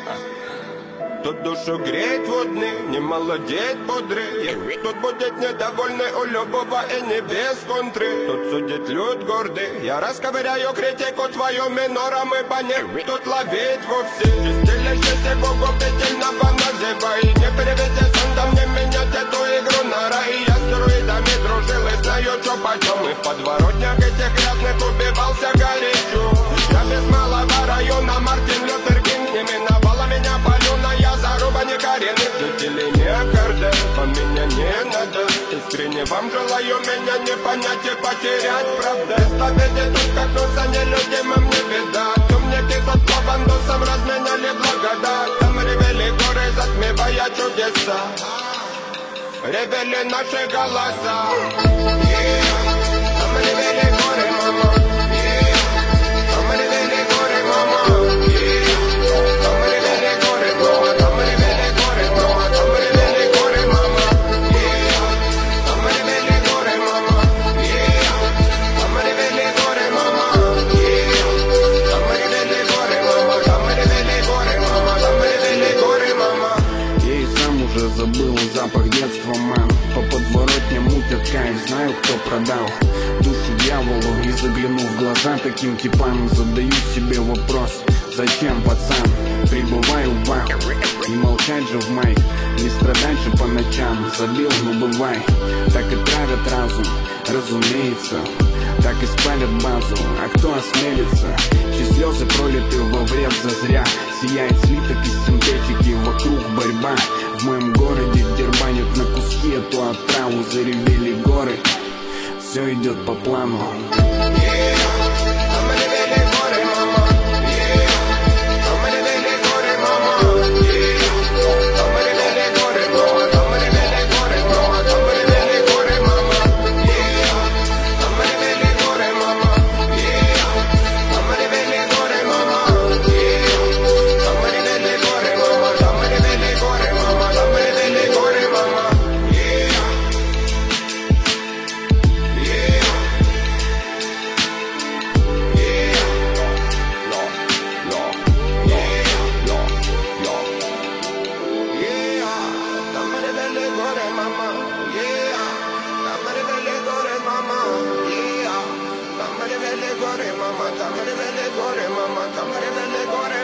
Тут душу греть водный, не молодеть бодрый. Тут будет недовольный у любого и не без контры. Тут судит люд гордый, я расковыряю критику твою минором и банер. Тут ловить вовсе, чистилище Богу петельного называ. И не переведи сандом, не менять эту игру на рай. Я с друидами дружил и знаю, что почем. И в подворотнях этих грязных убивался горячо. Я без малого района, Мартин Лютер Кинг. Не миновала меня полюна, я заруба не коренных. Жители не аккорды, по меня не надо. Искренне вам желаю меня не понять и потерять, правда. Без победы тут как туса нелюдимым не видать. Умники тут по бандусам разменяли благодать. Там ревели горы, затмевая чудеса. Ревели наши голоса. Там ревели горы, мама. Там ревели горы, мама. Там ревели горы, мама. Там ревели горы, мама. Там ревели горы, мама. Там ревели горы, мама. Там ревели горы, мама. Там ревели горы, мама. Там ревели горы, мама. Там ревели горы, мама. Я и сам уже забыл запах детства, мэн. По подворотне мутят кайф, знаю, кто продал душу дьяволу. И заглянув в глаза таким типам, задаю себе вопрос: зачем, пацан, прибываю в вал? Не молчать же в майк, не страдать же по ночам. Забил, ну бывай, так и травят разум, разумеется. Так и спалят базу, а кто осмелится? Чьи слезы пролиты во вред зазря. Сияет слиток из синтетики, вокруг борьба. В моем городе дербанят на куски эту отраву. Заревели горы, все идет по плану.